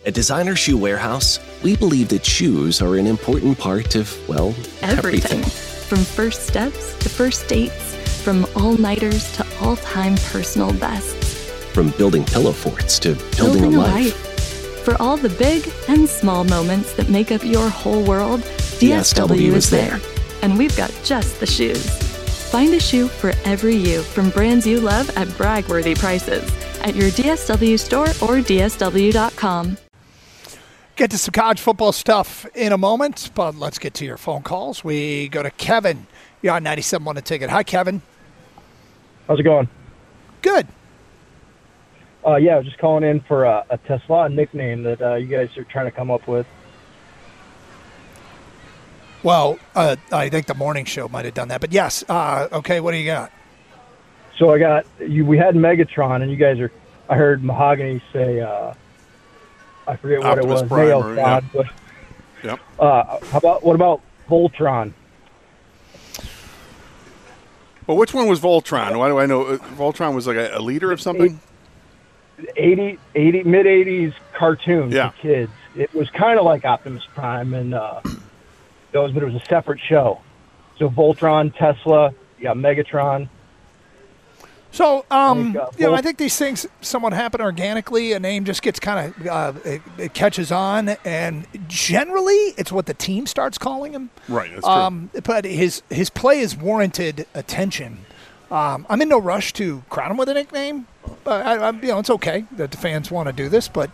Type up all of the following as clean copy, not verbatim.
At Designer Shoe Warehouse, we believe that shoes are an important part of, well, everything. From first steps to first dates, from all-nighters to all-time personal bests. From building pillow forts to building a life. For all the big and small moments that make up your whole world, DSW is there. And we've got just the shoes. Find a shoe for every you from brands you love at brag-worthy prices at your DSW store or DSW.com. Get to some college football stuff in a moment, but let's get to your phone calls. We go to Kevin. You're on 97.1 The Ticket. Hi, Kevin. How's it going? Good. Yeah, I was just calling in for a Tesla nickname that you guys are trying to come up with. Well, I think the morning show might have done that. But yes, okay, what do you got? So we had Megatron, and you guys I heard Mahogany say, I forget what Optimus it was. Prime, Nailtron, but, Yep. what about Voltron? Well, which one was Voltron? Why do I know? Voltron was like a leader of something? Mid-'80s cartoon Yeah. for kids. It was kind of like Optimus Prime, and but it was a separate show. So Voltron, Tesla, Megatron. So, I think these things somewhat happen organically. A name just gets kind of, it catches on, and generally it's what the team starts calling him. Right, that's true. But his play is warranted attention. I'm in no rush to crown him with a nickname. It's okay that the fans want to do this, but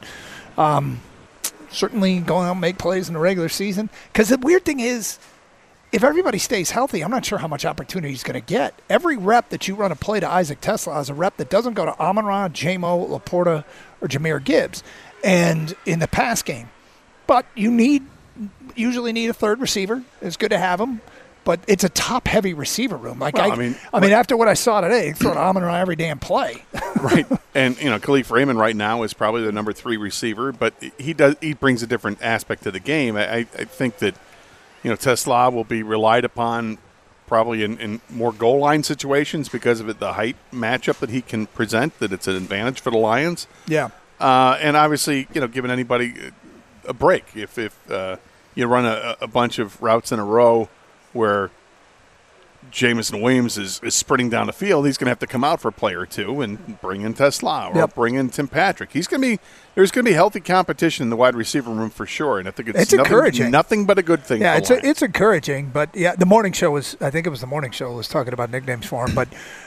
certainly going out and make plays in the regular season. Because the weird thing is, if everybody stays healthy, I'm not sure how much opportunity he's going to get. Every rep that you run a play to Isaac Tesla is a rep that doesn't go to Amon-Ra, J-Mo, Laporta, or Jahmyr Gibbs, and in the pass game. But you usually need a third receiver. It's good to have him, but it's a top-heavy receiver room. After what I saw today, throw to Amon-Ra every damn play. Right, and Khalif Raymond right now is probably the number 3 receiver, but he brings a different aspect to the game. I think that. Tesla will be relied upon probably in more goal line situations because of the height matchup that he can present, that it's an advantage for the Lions. Yeah. And obviously, giving anybody a break. If you run a bunch of routes in a row where Jamison Williams is sprinting down the field, he's going to have to come out for a play or two and bring in Tesla or bring in Tim Patrick. There's going to be healthy competition in the wide receiver room for sure, and I think it's encouraging. Nothing but a good thing. Yeah, it's encouraging. But the morning show was talking about nicknames for him. But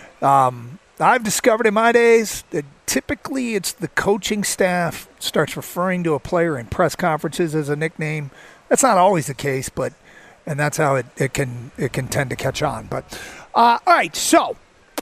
I've discovered in my days that typically it's the coaching staff starts referring to a player in press conferences as a nickname. That's not always the case, and that's how it can tend to catch on. But all right, so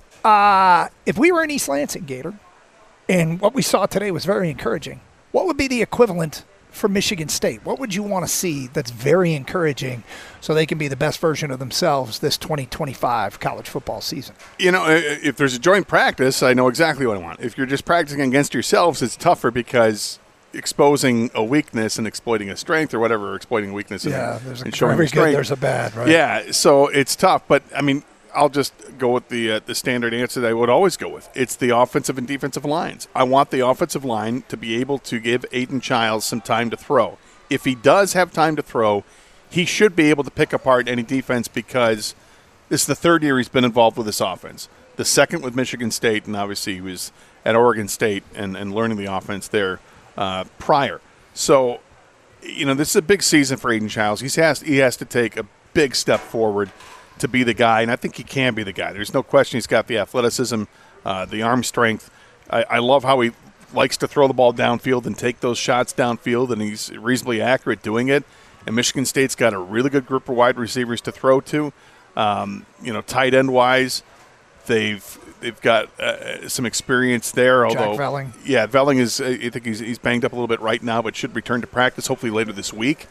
if we were in East Lansing, Gator, and what we saw today was very encouraging, what would be the equivalent for Michigan State? What would you want to see that's very encouraging so they can be the best version of themselves this 2025 college football season? If there's a joint practice, I know exactly what I want. If you're just practicing against yourselves, it's tougher because exposing a weakness and exploiting a strength or whatever, exploiting a weakness and showing a strength. There's a bad, right? Yeah, so it's tough. But, I'll just go with the standard answer that I would always go with. It's the offensive and defensive lines. I want the offensive line to be able to give Aiden Childs some time to throw. If he does have time to throw, he should be able to pick apart any defense because this is the third year he's been involved with this offense. The second with Michigan State, and obviously he was at Oregon State and learning the offense there prior. So, this is a big season for Aiden Childs. He has to take a big step forward to be the guy, and I think he can be the guy. There's no question he's got the athleticism, the arm strength. I love how he likes to throw the ball downfield and take those shots downfield, and he's reasonably accurate doing it. And Michigan State's got a really good group of wide receivers to throw to. Tight end wise, they've got some experience there. Although Jack Velling. Yeah, Velling is. I think he's banged up a little bit right now, but should return to practice hopefully later this week.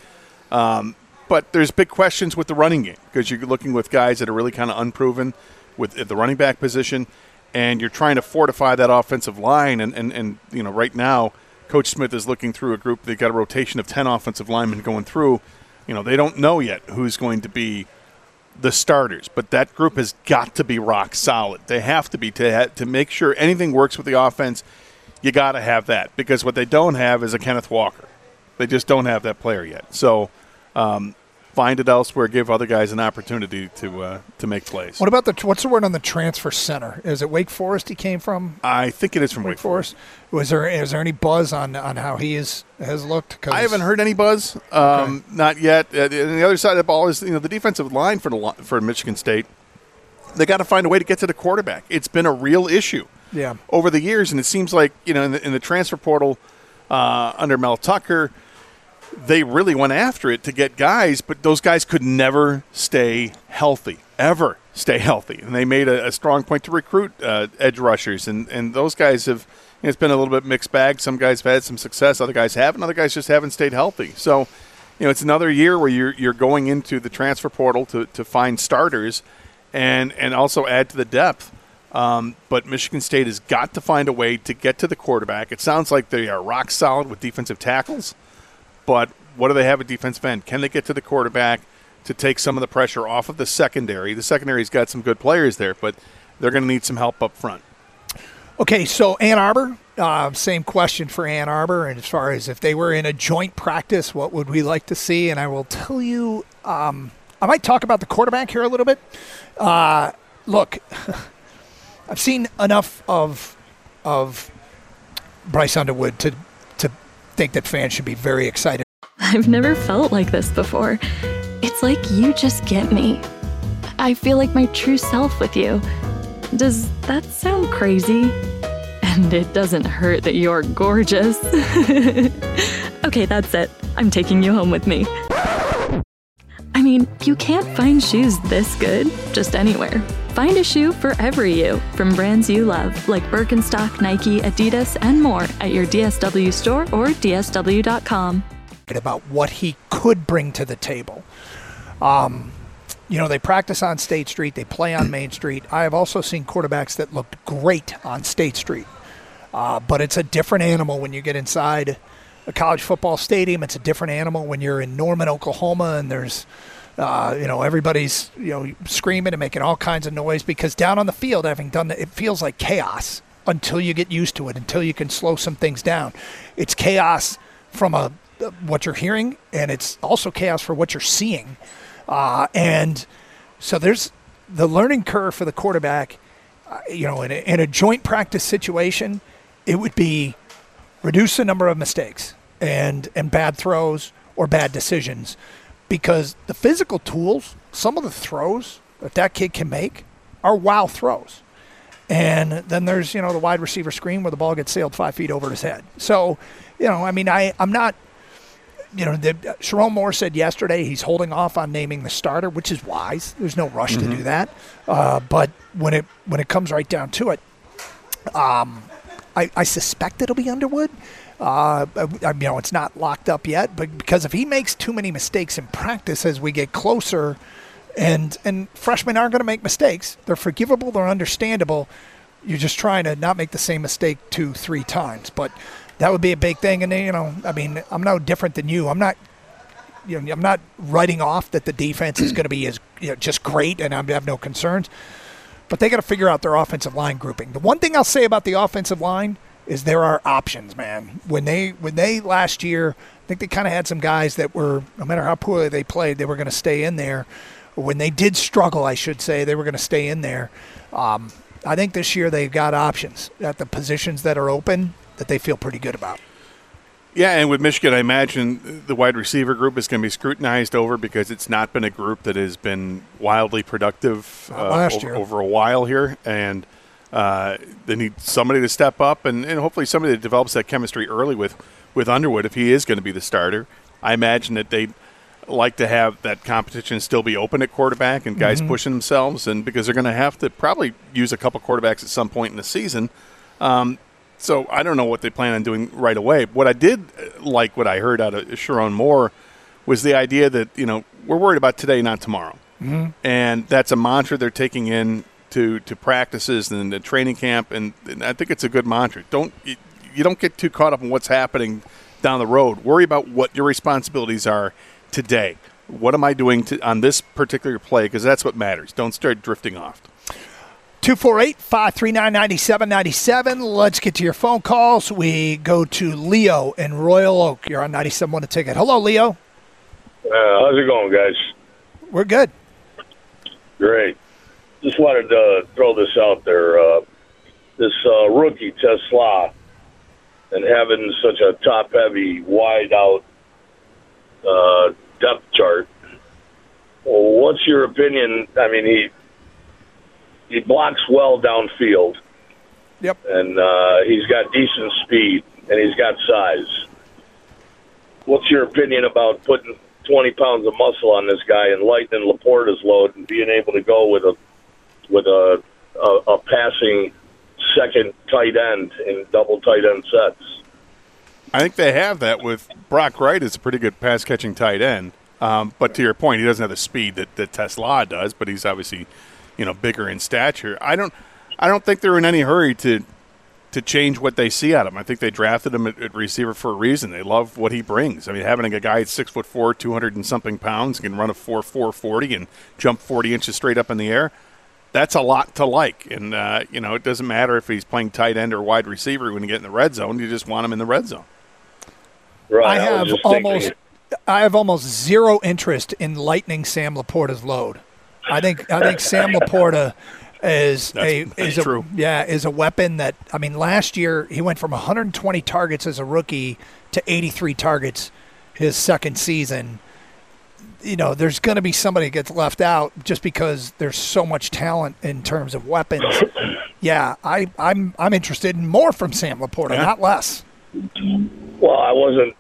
But there's big questions with the running game because you're looking with guys that are really kind of unproven at the running back position, and you're trying to fortify that offensive line. And right now, Coach Smith is looking through a group. They've got a rotation of 10 offensive linemen going through. They don't know yet who's going to be the starters, but that group has got to be rock solid. They have to be to make sure anything works with the offense. You got to have that because what they don't have is a Kenneth Walker. They just don't have that player yet. So find it elsewhere. Give other guys an opportunity to make plays. What about what's the word on the transfer center? Is it Wake Forest he came from? I think it is from Wake Forest. Is there any buzz on how he has looked? I haven't heard any buzz. Okay. Not yet. And the other side of the ball is the defensive line for Michigan State. They got to find a way to get to the quarterback. It's been a real issue over the years, and it seems like in the transfer portal under Mel Tucker, they really went after it to get guys, but those guys could never stay healthy, ever stay healthy. And they made a strong point to recruit edge rushers, and those guys have. It's been a little bit mixed bag. Some guys have had some success, other guys haven't. Other guys just haven't stayed healthy. So, it's another year where you're going into the transfer portal to find starters. And also add to the depth. But Michigan State has got to find a way to get to the quarterback. It sounds like they are rock solid with defensive tackles, but what do they have at defensive end? Can they get to the quarterback to take some of the pressure off of the secondary? The secondary's got some good players there, but they're going to need some help up front. Okay, so Ann Arbor, same question for Ann Arbor. And as far as if they were in a joint practice, what would we like to see? And I will tell you I might talk about the quarterback here a little bit. Look, I've seen enough of Bryce Underwood to think that fans should be very excited. I've never felt like this before. It's like you just get me. I feel like my true self with you. Does that sound crazy? And it doesn't hurt that you're gorgeous. Okay, that's it. I'm taking you home with me. I mean, you can't find shoes this good just anywhere. Find a shoe for every you from brands you love, like Birkenstock, Nike, Adidas, and more at your DSW store or DSW.com. About what he could bring to the table. They practice on State Street. They play on Main Street. I have also seen quarterbacks that looked great on State Street. But it's a different animal when you get inside a college football stadium. It's a different animal when you're in Norman, Oklahoma, and there's, everybody's, screaming and making all kinds of noise because down on the field, having done that, it feels like chaos until you get used to it, until you can slow some things down. It's chaos from what you're hearing, and it's also chaos for what you're seeing. And so there's the learning curve for the quarterback, in a joint practice situation, it would be reduce the number of mistakes and bad throws or bad decisions, because the physical tools, some of the throws that kid can make are wow throws. And then there's, the wide receiver screen where the ball gets sailed 5 feet over his head. So, I'm not, Sharon Moore said yesterday he's holding off on naming the starter, which is wise. There's no rush to do that. But when it comes right down to it, I suspect it'll be Underwood. It's not locked up yet, but because if he makes too many mistakes in practice as we get closer, and freshmen aren't going to make mistakes. They're forgivable. They're understandable. You're just trying to not make the same mistake 2-3 times. But that would be a big thing. And I'm no different than you. I'm not writing off that the defense is going to be just great, and I have no concerns. But they got to figure out their offensive line grouping. The one thing I'll say about the offensive line is there are options, man. When they last year, I think they kind of had some guys that were, no matter how poorly they played, they were going to stay in there. When they did struggle, I should say, they were going to stay in there. I think this year they've got options at the positions that are open that they feel pretty good about. Yeah, and with Michigan, I imagine the wide receiver group is going to be scrutinized over because it's not been a group that has been wildly productive over a while here. And they need somebody to step up and hopefully somebody that develops that chemistry early with Underwood if he is going to be the starter. I imagine that they'd like to have that competition still be open at quarterback and guys pushing themselves, and because they're going to have to probably use a couple quarterbacks at some point in the season. So I don't know what they plan on doing right away. What I did like, what I heard out of Sharon Moore, was the idea that, we're worried about today, not tomorrow. And that's a mantra they're taking in to practices and the training camp, and I think it's a good mantra. You don't get too caught up in what's happening down the road. Worry about what your responsibilities are today. What am I doing on this particular play? Because that's what matters. Don't start drifting off. 248-539-9797. Let's get to your phone calls. We go to Leo in Royal Oak. You're on 97.1 The Ticket. Hello, Leo. How's it going, guys? We're good. Great. Just wanted to throw this out there. This rookie, Tesla, and having such a top-heavy, wide-out depth chart. Well, what's your opinion? I mean, he blocks well downfield. Yep. And he's got decent speed, and he's got size. What's your opinion about putting 20 pounds of muscle on this guy and lightening Laporta's load and being able to go with a passing second tight end in double tight end sets? I think they have that with Brock Wright as a pretty good pass-catching tight end. But to your point, he doesn't have the speed that Tesla does, but he's obviously, bigger in stature. I don't think they're in any hurry to change what they see out of him. I think they drafted him at receiver for a reason. They love what he brings. I mean, having a guy at 6'4", 200 and something pounds, can run a 4.4 40 and jump 40 inches straight up in the air, that's a lot to like. And, it doesn't matter if he's playing tight end or wide receiver when you get in the red zone. You just want him in the red zone. Right. I have almost zero interest in lightening Sam Laporta's load. I think Sam Laporta is a weapon that, I mean, last year he went from 120 targets as a rookie to 83 targets his second season. There's going to be somebody that gets left out just because there's so much talent in terms of weapons. Yeah, I'm interested in more from Sam Laporta, not less. Well, I wasn't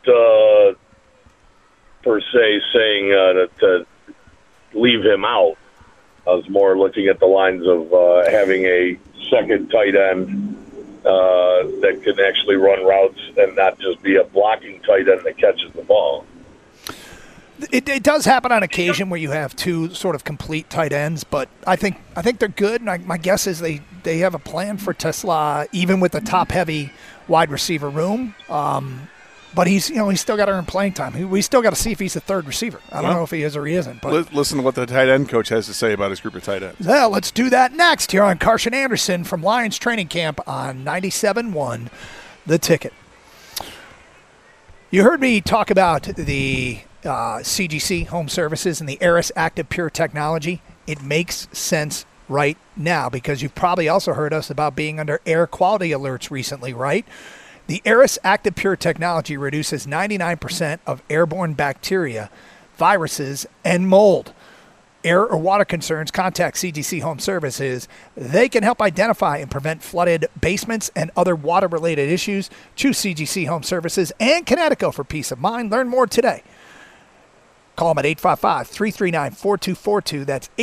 per se saying to leave him out. I was more looking at the lines of having a second tight end that can actually run routes and not just be a blocking tight end that catches the ball. It does happen on occasion where you have two sort of complete tight ends, but I think they're good. And my guess is they have a plan for Tesla, even with the top-heavy wide receiver room. But he's still got to earn playing time. We still got to see if he's a third receiver. I don't know if he is or he isn't. But listen to what the tight end coach has to say about his group of tight ends. Well, let's do that next here on Carson Anderson from Lions Training Camp on 97.1 The Ticket. You heard me talk about the CGC Home Services and the Aris Active Pure technology. It makes sense right now because you've probably also heard us about being under air quality alerts recently, right? The Aris Active Pure technology reduces 99% of airborne bacteria, viruses, and mold. Air or water concerns, contact CGC Home Services. They can help identify and prevent flooded basements and other water-related issues. Choose CGC Home Services and Connecticut for peace of mind. Learn more today. Call them at 855-339-4242. That's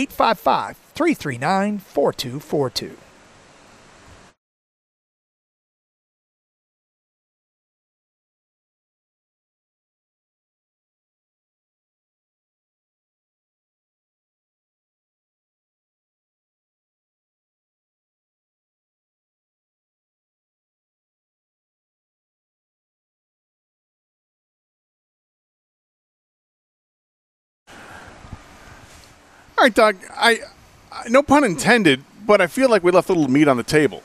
855-339-4242. All right, Doug, I no pun intended, but I feel like we left a little meat on the table.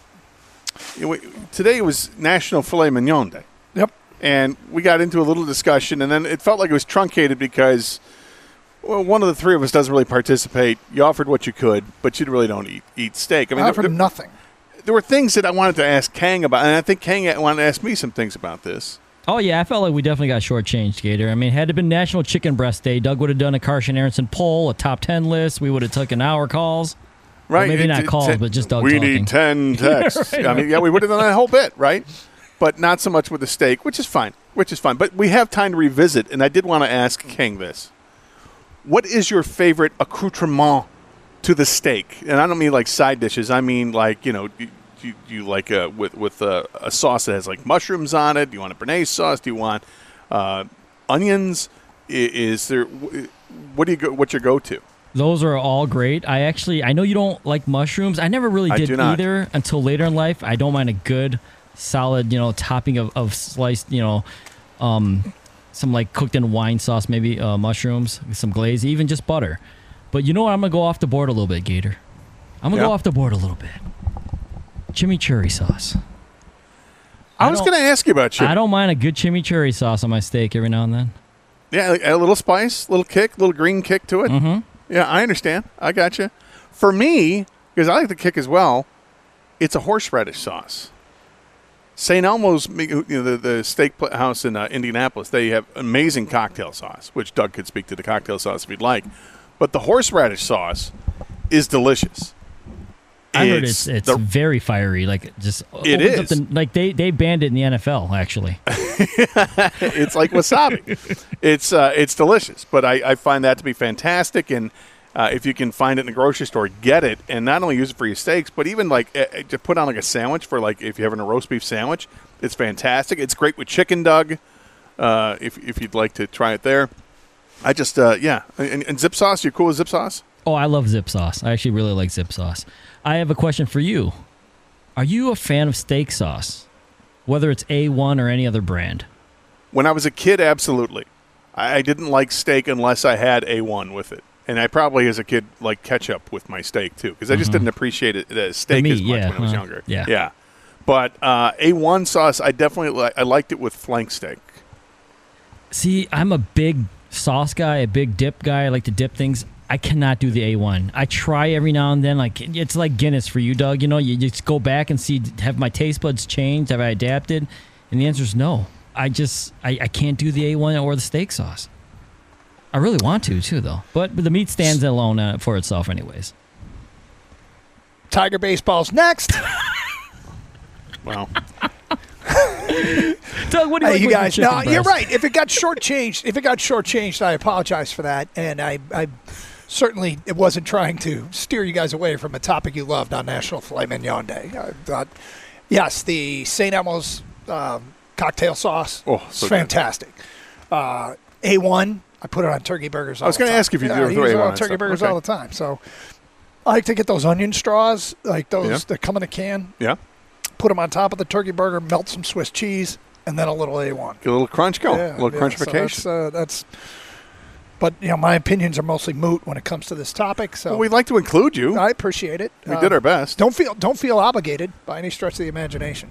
Today was National Filet Mignon Day. Yep. And we got into a little discussion, and then it felt like it was truncated because one of the three of us doesn't really participate. You offered what you could, but you really don't eat steak. I mean, I offered nothing. There were things that I wanted to ask Kang about, and I think Kang wanted to ask me some things about this. Oh, yeah, I felt like we definitely got shortchanged, Gator. I mean, had it been National Chicken Breast Day, Doug would have done a Carson Aronson poll, a top 10 list. We would have taken our calls. Right. Well, maybe not calls, but just Doug we talking. We need 10 texts. I mean, yeah, we would have done that whole bit, right? But not so much with the steak, which is fine. But we have time to revisit, and I did want to ask King this. What is your favorite accoutrement to the steak? And I don't mean like side dishes. I mean like, you like with a sauce that has like mushrooms on it? Do you want a béarnaise sauce? Do you want onions? Is there? What's your go-to? Those are all great. I know you don't like mushrooms. I never really did either until later in life. I don't mind a good, solid, topping of sliced, some like cooked in wine sauce, maybe mushrooms, some glaze, even just butter. But you know what? I'm gonna go off the board a little bit, Gator. I'm going to go off the board a little bit. Chimichurri sauce. I was going to ask you about chimichurri. I don't mind a good chimichurri sauce on my steak every now and then. Yeah, a little spice, little kick, little green kick to it. Mm-hmm. Yeah, I understand. I got you. For me, because I like the kick as well, it's a horseradish sauce. St. Elmo's, the steak house in Indianapolis, they have amazing cocktail sauce, which Doug could speak to the cocktail sauce if he'd like. But the horseradish sauce is delicious. I heard it's very fiery. Like just it is. Like they banned it in the NFL actually. It's like wasabi. It's delicious, but I find that to be fantastic. And if you can find it in the grocery store, get it, and not only use it for your steaks, but even like to put on like a sandwich for like if you're having a roast beef sandwich, it's fantastic. It's great with chicken, Doug. If you'd like to try it there. I just and Zip sauce. You cool with Zip sauce? Oh, I love Zip sauce. I actually really like Zip sauce. I have a question for you. Are you a fan of steak sauce, whether it's A1 or any other brand? When I was a kid, absolutely. I didn't like steak unless I had A1 with it. And I probably, as a kid, liked ketchup with my steak, too, because I just didn't appreciate it as steak as much when I was younger. Yeah. But A1 sauce, I liked it with flank steak. See, I'm a big sauce guy, a big dip guy. I like to dip things. I cannot do the A1. I try every now and then. Like it's like Guinness for you, Doug. You know, you just go back and see, have my taste buds changed? Have I adapted? And the answer is no. I can't do the A1 or the steak sauce. I really want to, too, though. But the meat stands alone for itself anyways. Tiger baseball's next. Wow. Doug, what do you like you guys? No, breast? You're right. If it got shortchanged, I apologize for that. And I certainly wasn't trying to steer you guys away from a topic you loved on National Filet Mignon Day. I thought, yes, the St. Elmo's cocktail sauce is fantastic. A1, I put it on turkey burgers all the time. I was going to ask if you do it with A1 on turkey burgers all the time. So I like to get those onion straws, like those that come in a can. Yeah. Put them on top of the turkey burger, melt some Swiss cheese, and then a little A1. Get a little crunch going. A little crunchification. So that's but, my opinions are mostly moot when it comes to this topic. So we'd like to include you. I appreciate it. We did our best. Don't feel obligated by any stretch of the imagination.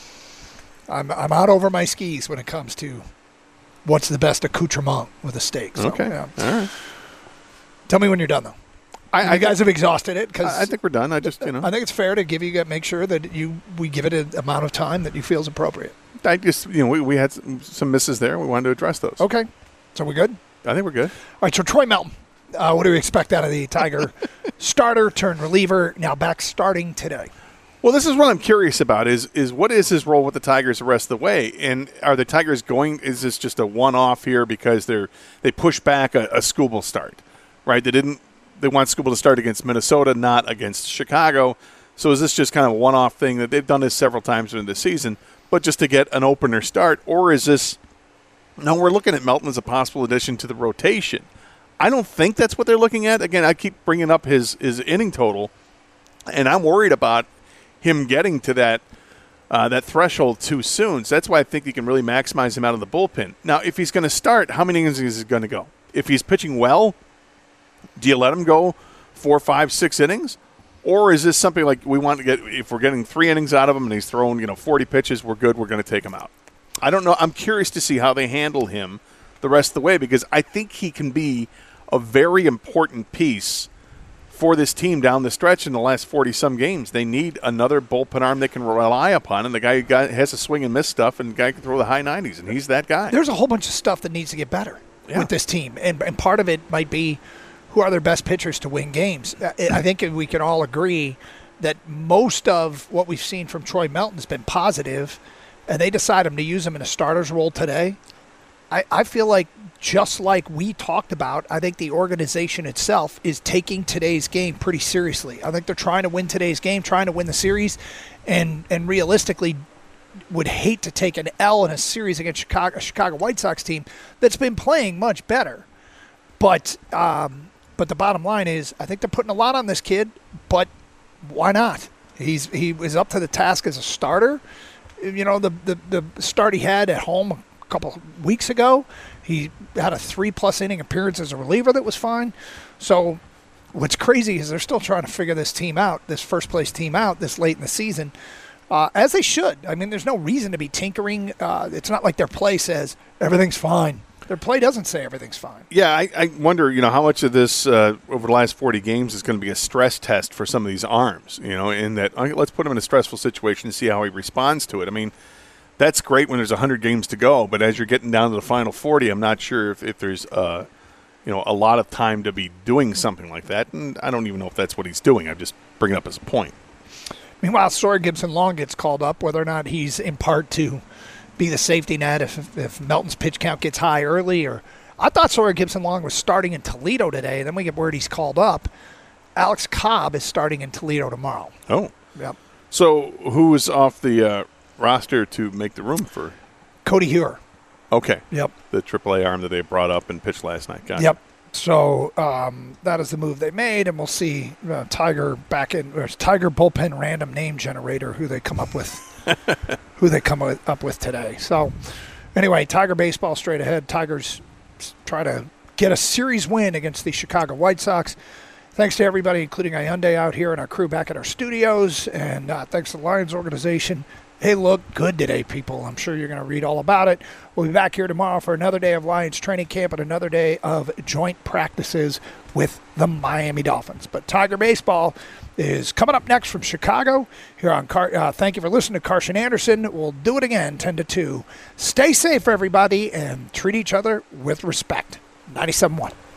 I'm out over my skis when it comes to what's the best accoutrement with a steak. So, okay. Yeah. All right. Tell me when you're done, though. You guys have exhausted it because I think we're done. I think it's fair to make sure that we give it an amount of time that you feel is appropriate. I just we had some misses there. We wanted to address those. Okay, so we good? I think we're good. All right. So Troy Melton, what do we expect out of the Tiger starter turned reliever? Now back starting today. Well, this is what I'm curious about is what is his role with the Tigers the rest of the way? And are the Tigers is this just a one-off here because they push back a Skubal start, right? They want Skubal to start against Minnesota, not against Chicago. So is this just kind of a one-off thing that they've done this several times during the season, but just to get an opener start? Or is this – no, we're looking at Melton as a possible addition to the rotation. I don't think that's what they're looking at. Again, I keep bringing up his inning total, and I'm worried about him getting to that threshold too soon. So that's why I think you can really maximize him out of the bullpen. Now, if he's going to start, how many innings is he going to go? If he's pitching well – do you let him go 4, 5, 6 innings? Or is this something like we want to get, if we're getting 3 innings out of him and he's throwing 40 pitches, we're good, we're going to take him out? I don't know. I'm curious to see how they handle him the rest of the way because I think he can be a very important piece for this team down the stretch in the last 40-some games. They need another bullpen arm they can rely upon, and the guy who has a swing and miss stuff, and the guy can throw the high 90s, and he's that guy. There's a whole bunch of stuff that needs to get better with this team, and part of it might be who are their best pitchers to win games. I think we can all agree that most of what we've seen from Troy Melton has been positive, and they decided to use him in a starter's role today. I feel like just like we talked about, I think the organization itself is taking today's game pretty seriously. I think they're trying to win today's game, trying to win the series, and realistically would hate to take an L in a series against a Chicago White Sox team that's been playing much better. But the bottom line is, I think they're putting a lot on this kid, but why not? He was up to the task as a starter. The start he had at home a couple weeks ago, he had a 3+ inning appearance as a reliever that was fine. So what's crazy is they're still trying to figure this team out, this first-place team out this late in the season, as they should. I mean, there's no reason to be tinkering. It's not like their play says everything's fine. Their play doesn't say everything's fine. Yeah, I wonder, how much of this over the last 40 games is going to be a stress test for some of these arms, in that let's put him in a stressful situation and see how he responds to it. I mean, that's great when there's 100 games to go, but as you're getting down to the final 40, I'm not sure if there's a lot of time to be doing something like that, and I don't even know if that's what he's doing. I'm just bringing it up as a point. Meanwhile, Sawyer Gipson-Long gets called up, whether or not he's in part to be the safety net if Melton's pitch count gets high early. Or I thought Sawyer Gipson-Long was starting in Toledo today. Then we get word he's called up. Alex Cobb is starting in Toledo tomorrow. Oh. Yep. So who is off the roster to make the room for? Cody Hewer. Okay. Yep. The AAA arm that they brought up and pitched last night. Got Yep. It. So that is the move they made, and we'll see Tiger bullpen random name generator who they come up with. Up with today. So, anyway, Tiger baseball straight ahead. Tigers try to get a series win against the Chicago White Sox. Thanks to everybody, including Hyundai out here and our crew back at our studios, and thanks to the Lions organization. They look good today, people. I'm sure you're going to read all about it. We'll be back here tomorrow for another day of Lions training camp and another day of joint practices with the Miami Dolphins. But Tiger baseball is coming up next from Chicago here on thank you for listening to Carson Anderson. We'll do it again 10 to 2. Stay safe, everybody, and treat each other with respect. 97.1.